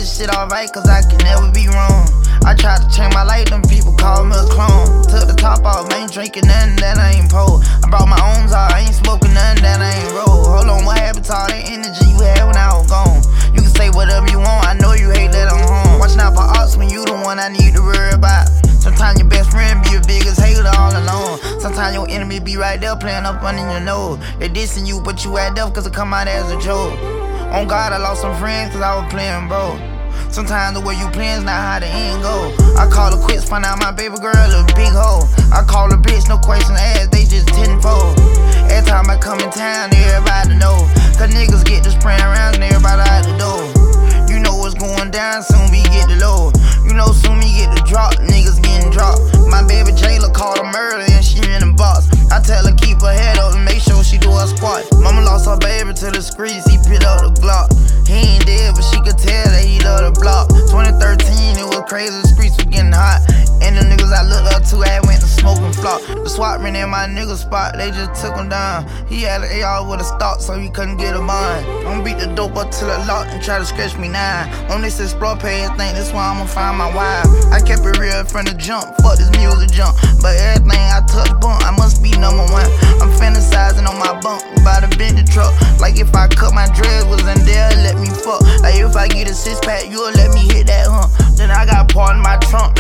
this shit alright, cause I can never be wrong. I tried to change my life, them people call me a clone. Took the top off, I ain't drinking nothing that I ain't pulled. I brought my own out, I ain't smoking nothing that I ain't rolled. Hold on, what happened to all that energy you had when I was gone? You can say whatever you want, I know you hate that I'm home. Watching out for ops when you the one I need to worry about. Sometimes your best friend be your biggest hater all alone. Sometimes your enemy be right there playing up under your nose. They dissing you, but you act up cause it come out as a joke. On God, I lost some friends cause I was playing bro. Sometimes the way you playing's not how the end go. I call her quits, find out my baby girl a big hoe. I call her bitch, no question asked, they just tenfold. Every time I come in town, everybody know. Cause niggas get to spraying around and everybody out the door. You know what's going down, soon we get the low. You know soon we get the drop, niggas getting dropped. My baby Jayla called her murder and she in the box. I tell her keep her head up and make sure she do her squat. Mama lost her baby to the streets, he picked up the Glock. He ain't dead, but she could tell that he loved the block. 2013, it was crazy, the streets was getting hot. And the niggas I looked up to had went to smoking flock. The SWAT ran in my nigga spot, they just took him down. He had an AR with a stock, so he couldn't get a mine. I'ma beat the dope up till it locked and try to scratch me now. On this explore page, think this why I'ma find my wife. I kept it real from the jump, fuck this music jump. But everything I touch bump, I must be number one. I'm fantasizing on my bump, about to bend the truck. Like if I cut my dreads was in there, let me fuck. Like if I get a 6-pack, you'll let me hit that hump. Then I got part in my trunk,